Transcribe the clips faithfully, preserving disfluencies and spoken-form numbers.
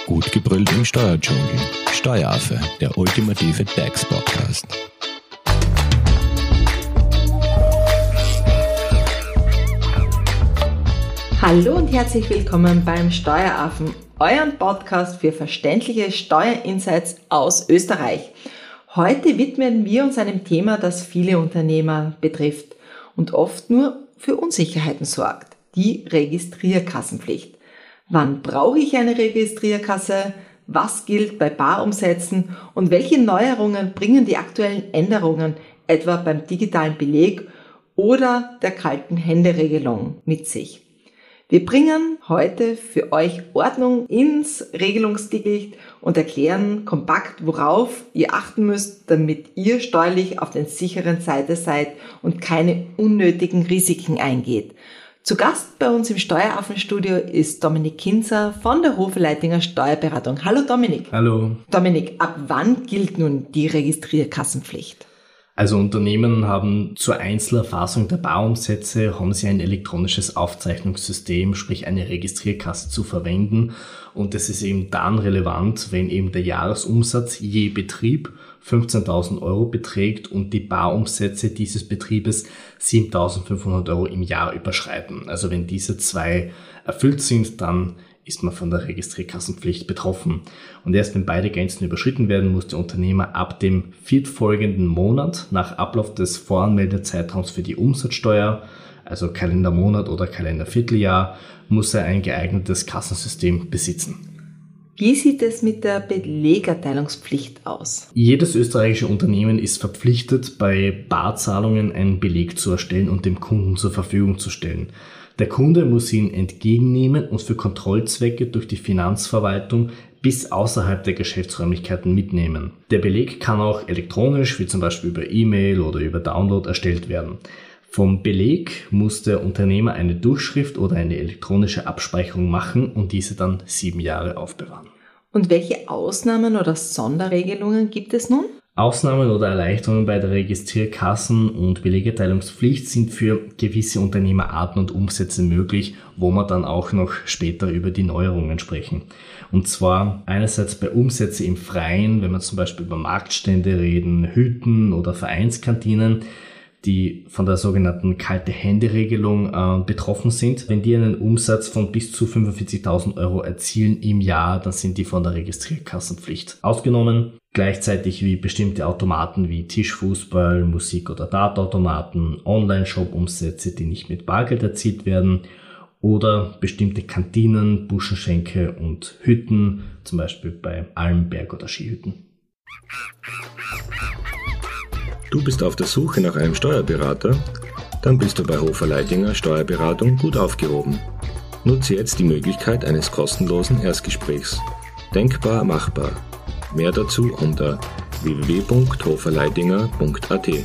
Gut gebrüllt im Steuerdschungel. Steueraffe, der ultimative DAX-Podcast. Hallo und herzlich willkommen beim Steueraffen, euren Podcast für verständliche Steuerinsights aus Österreich. Heute widmen wir uns einem Thema, das viele Unternehmer betrifft und oft nur für Unsicherheiten sorgt: die Registrierkassenpflicht. Wann brauche ich eine Registrierkasse? Was gilt bei Barumsätzen? Und welche Neuerungen bringen die aktuellen Änderungen, etwa beim digitalen Beleg oder der kalten Hände-Regelung, mit sich? Wir bringen heute für euch Ordnung ins Regelungsdickicht und erklären kompakt, worauf ihr achten müsst, damit ihr steuerlich auf der sicheren Seite seid und keine unnötigen Risiken eingeht. Zu Gast bei uns im Steueraffenstudio ist Dominik Kinzer von der Hofer Leitinger Steuerberatung. Hallo Dominik. Hallo. Dominik, ab wann gilt nun die Registrierkassenpflicht? Also Unternehmen haben zur Einzelerfassung der Barumsätze haben sie ein elektronisches Aufzeichnungssystem, sprich eine Registrierkasse zu verwenden. Und das ist eben dann relevant, wenn eben der Jahresumsatz je Betrieb fünfzehntausend Euro beträgt und die Barumsätze dieses Betriebes siebentausendfünfhundert Euro im Jahr überschreiten. Also wenn diese zwei erfüllt sind, dann ist man von der Registrierkassenpflicht betroffen. Und erst wenn beide Grenzen überschritten werden, muss der Unternehmer ab dem viertfolgenden Monat nach Ablauf des Voranmeldezeitraums für die Umsatzsteuer, also Kalendermonat oder Kalendervierteljahr, muss er ein geeignetes Kassensystem besitzen. Wie sieht es mit der Belegerteilungspflicht aus? Jedes österreichische Unternehmen ist verpflichtet, bei Barzahlungen einen Beleg zu erstellen und dem Kunden zur Verfügung zu stellen. Der Kunde muss ihn entgegennehmen und für Kontrollzwecke durch die Finanzverwaltung bis außerhalb der Geschäftsräumlichkeiten mitnehmen. Der Beleg kann auch elektronisch, wie zum Beispiel über E-Mail oder über Download, erstellt werden. Vom Beleg muss der Unternehmer eine Durchschrift oder eine elektronische Abspeicherung machen und diese dann sieben Jahre aufbewahren. Und welche Ausnahmen oder Sonderregelungen gibt es nun? Ausnahmen oder Erleichterungen bei der Registrierkassen- und Belegerteilungspflicht sind für gewisse Unternehmerarten und Umsätze möglich, wo wir dann auch noch später über die Neuerungen sprechen. Und zwar einerseits bei Umsätze im Freien, wenn wir zum Beispiel über Marktstände reden, Hütten oder Vereinskantinen, die von der sogenannten Kalte-Hände-Regelung äh, betroffen sind. Wenn die einen Umsatz von bis zu fünfundvierzigtausend Euro erzielen im Jahr, dann sind die von der Registrierkassenpflicht ausgenommen. Gleichzeitig wie bestimmte Automaten wie Tischfußball, Musik- oder Dartautomaten, Online-Shop-Umsätze, die nicht mit Bargeld erzielt werden, oder bestimmte Kantinen, Buschenschenke und Hütten, zum Beispiel bei Alm-, Berg- oder Skihütten. Du bist auf der Suche nach einem Steuerberater? Dann bist du bei Hofer Leitinger Steuerberatung gut aufgehoben. Nutze jetzt die Möglichkeit eines kostenlosen Erstgesprächs. Denkbar machbar. Mehr dazu unter w w w punkt hoferleitinger punkt a t.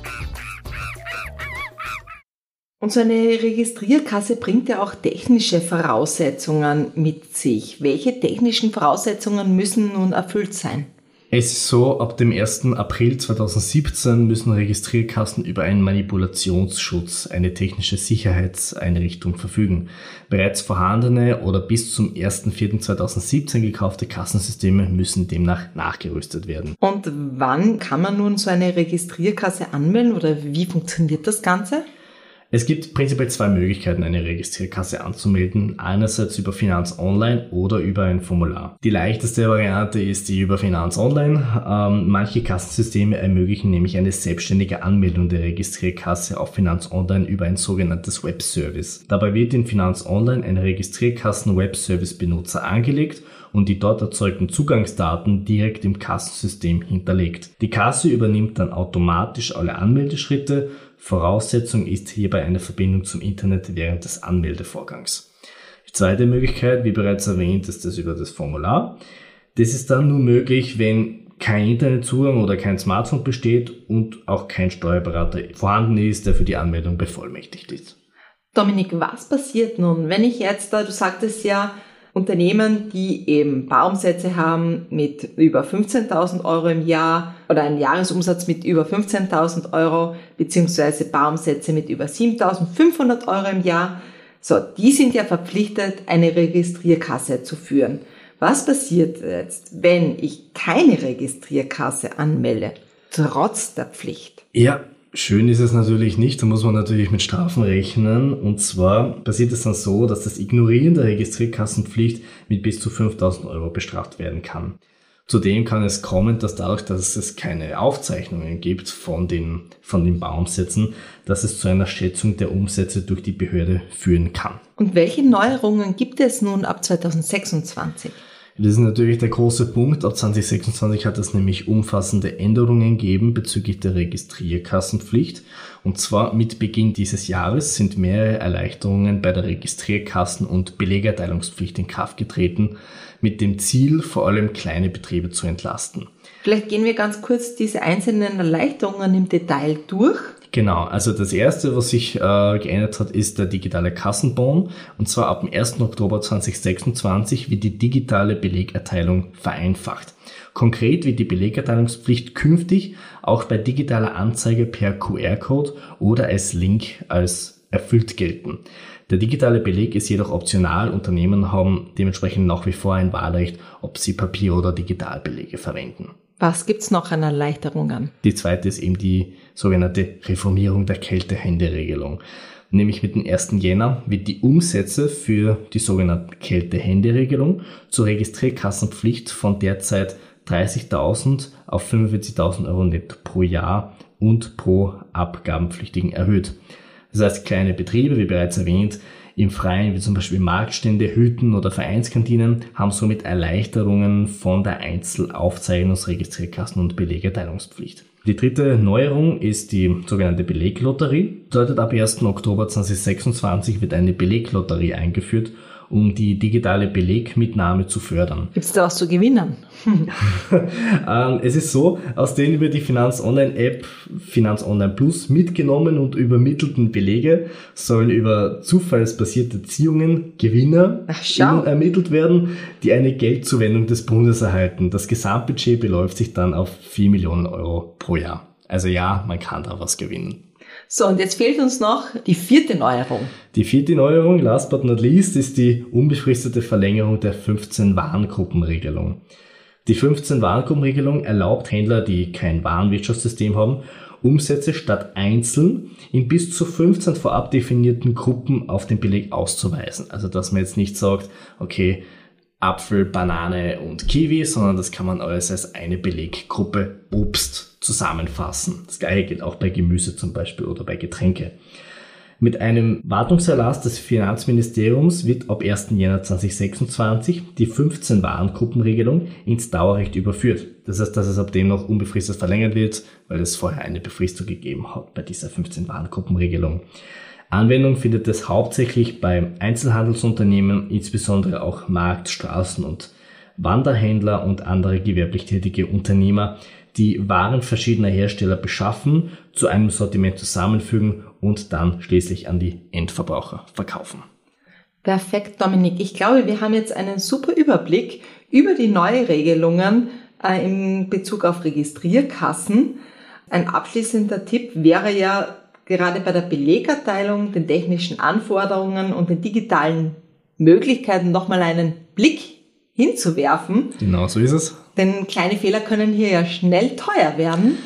Und so eine Registrierkasse bringt ja auch technische Voraussetzungen mit sich. Welche technischen Voraussetzungen müssen nun erfüllt sein? Es ist so, ab dem ersten April zweitausendsiebzehn müssen Registrierkassen über einen Manipulationsschutz, eine technische Sicherheitseinrichtung, verfügen. Bereits vorhandene oder bis zum ersten vierten zweitausendsiebzehn gekaufte Kassensysteme müssen demnach nachgerüstet werden. Und wann kann man nun so eine Registrierkasse anmelden oder wie funktioniert das Ganze? Es gibt prinzipiell zwei Möglichkeiten, eine Registrierkasse anzumelden. Einerseits über Finanz Online oder über ein Formular. Die leichteste Variante ist die über Finanz Online. Ähm, manche Kassensysteme ermöglichen nämlich eine selbstständige Anmeldung der Registrierkasse auf Finanz Online über ein sogenanntes Webservice. Dabei wird in Finanz Online ein Registrierkassen-Webservice-Benutzer angelegt und die dort erzeugten Zugangsdaten direkt im Kassensystem hinterlegt. Die Kasse übernimmt dann automatisch alle Anmeldeschritte. Voraussetzung ist hierbei eine Verbindung zum Internet während des Anmeldevorgangs. Die zweite Möglichkeit, wie bereits erwähnt, ist das über das Formular. Das ist dann nur möglich, wenn kein Internetzugang oder kein Smartphone besteht und auch kein Steuerberater vorhanden ist, der für die Anmeldung bevollmächtigt ist. Dominik, was passiert nun, wenn ich jetzt, du sagtest ja, Unternehmen, die eben Barumsätze haben mit über fünfzehntausend Euro im Jahr oder einen Jahresumsatz mit über fünfzehntausend Euro beziehungsweise Barumsätze mit über siebentausendfünfhundert Euro im Jahr, so, die sind ja verpflichtet, eine Registrierkasse zu führen. Was passiert jetzt, wenn ich keine Registrierkasse anmelde, trotz der Pflicht? Ja, schön ist es natürlich nicht, da muss man natürlich mit Strafen rechnen. Und zwar passiert es dann so, dass das Ignorieren der Registrierkassenpflicht mit bis zu fünftausend Euro bestraft werden kann. Zudem kann es kommen, dass dadurch, dass es keine Aufzeichnungen gibt von den, von den Bauumsätzen, dass es zu einer Schätzung der Umsätze durch die Behörde führen kann. Und welche Neuerungen gibt es nun ab zweitausendsechsundzwanzig? Das ist natürlich der große Punkt. Ab zwanzig sechsundzwanzig hat es nämlich umfassende Änderungen gegeben bezüglich der Registrierkassenpflicht. Und zwar mit Beginn dieses Jahres sind mehrere Erleichterungen bei der Registrierkassen- und Belegerteilungspflicht in Kraft getreten, mit dem Ziel, vor allem kleine Betriebe zu entlasten. Vielleicht gehen wir ganz kurz diese einzelnen Erleichterungen im Detail durch. Genau, also das erste, was sich äh, geändert hat, ist der digitale Kassenbon. Und zwar ab dem ersten Oktober zweitausendsechsundzwanzig wird die digitale Belegerteilung vereinfacht. Konkret wird die Belegerteilungspflicht künftig auch bei digitaler Anzeige per Q R-Code oder als Link als erfüllt gelten. Der digitale Beleg ist jedoch optional. Unternehmen haben dementsprechend nach wie vor ein Wahlrecht, ob sie Papier- oder Digitalbelege verwenden. Was gibt's noch an Erleichterungen? Die zweite ist eben die sogenannte Reformierung der Kältehänderegelung. Nämlich mit dem ersten Jänner wird die Umsätze für die sogenannte Kältehänderegelung zur Registrierkassenpflicht von derzeit dreißigtausend auf fünfundvierzigtausend Euro netto pro Jahr und pro Abgabenpflichtigen erhöht. Das heißt, kleine Betriebe, wie bereits erwähnt, im Freien, wie zum Beispiel Marktstände, Hütten oder Vereinskantinen, haben somit Erleichterungen von der Einzelaufzeichnungs-, Registrierkassen- und Belegerteilungspflicht. Die dritte Neuerung ist die sogenannte Beleglotterie. Bedeutet, ab ersten Oktober zweitausendsechsundzwanzig wird eine Beleglotterie eingeführt, um die digitale Belegmitnahme zu fördern. Gibt es da was zu gewinnen? ähm, es ist so, aus den über die Finanz Online App Finanz Online Plus mitgenommenen und übermittelten Belege sollen über zufallsbasierte Ziehungen Gewinner ermittelt werden, die eine Geldzuwendung des Bundes erhalten. Das Gesamtbudget beläuft sich dann auf vier Millionen Euro pro Jahr. Also ja, man kann da was gewinnen. So, und jetzt fehlt uns noch die vierte Neuerung. Die vierte Neuerung, last but not least, ist die unbefristete Verlängerung der fünfzehn Warengruppenregelung. Die fünfzehn Warengruppenregelung erlaubt Händler, die kein Warenwirtschaftssystem haben, Umsätze statt einzeln in bis zu fünfzehn vorab definierten Gruppen auf den Beleg auszuweisen. Also, dass man jetzt nicht sagt, okay, Apfel, Banane und Kiwi, sondern das kann man alles als eine Beleggruppe Obst zusammenfassen. Das gleiche gilt auch bei Gemüse zum Beispiel oder bei Getränke. Mit einem Wartungserlass des Finanzministeriums wird ab ersten Jänner zweitausendsechsundzwanzig die fünfzehn Warengruppenregelung ins Dauerrecht überführt. Das heißt, dass es ab dem noch unbefristet verlängert wird, weil es vorher eine Befristung gegeben hat bei dieser fünfzehn Warengruppenregelung. Anwendung findet es hauptsächlich bei Einzelhandelsunternehmen, insbesondere auch Markt-, Straßen- und Wanderhändler und andere gewerblich tätige Unternehmer, die Waren verschiedener Hersteller beschaffen, zu einem Sortiment zusammenfügen und dann schließlich an die Endverbraucher verkaufen. Perfekt, Dominik. Ich glaube, wir haben jetzt einen super Überblick über die neuen Regelungen äh, in Bezug auf Registrierkassen. Ein abschließender Tipp wäre ja, gerade bei der Belegerteilung, den technischen Anforderungen und den digitalen Möglichkeiten nochmal einen Blick hinzuwerfen. Genau, so ist es. Denn kleine Fehler können hier ja schnell teuer werden.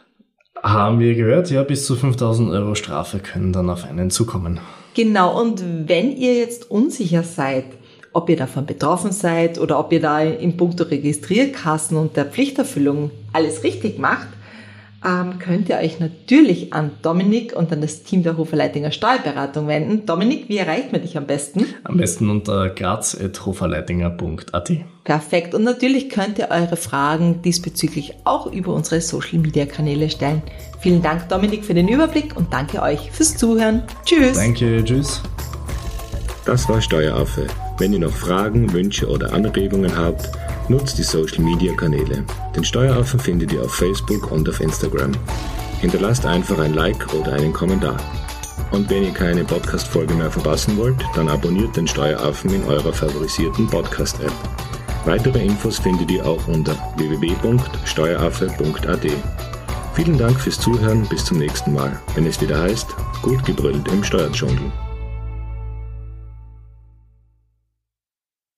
Haben wir gehört, ja, bis zu fünftausend Euro Strafe können dann auf einen zukommen. Genau, und wenn ihr jetzt unsicher seid, ob ihr davon betroffen seid oder ob ihr da in puncto Registrierkassen und der Pflichterfüllung alles richtig macht, ähm, könnt ihr euch natürlich an Dominik und an das Team der Hofer Leitinger Steuerberatung wenden. Dominik, wie erreicht man dich am besten? Am besten unter graz at hoferleitinger punkt a t. Perfekt. Und natürlich könnt ihr eure Fragen diesbezüglich auch über unsere Social-Media-Kanäle stellen. Vielen Dank, Dominik, für den Überblick und danke euch fürs Zuhören. Tschüss. Danke, tschüss. Das war Steueraffe. Wenn ihr noch Fragen, Wünsche oder Anregungen habt, nutzt die Social-Media-Kanäle. Den Steueraffen findet ihr auf Facebook und auf Instagram. Hinterlasst einfach ein Like oder einen Kommentar. Und wenn ihr keine Podcast-Folge mehr verpassen wollt, dann abonniert den Steueraffen in eurer favorisierten Podcast-App. Weitere Infos findet ihr auch unter w w w punkt steueraffe punkt a t. Vielen Dank fürs Zuhören, bis zum nächsten Mal, wenn es wieder heißt, gut gebrüllt im Steuerdschungel.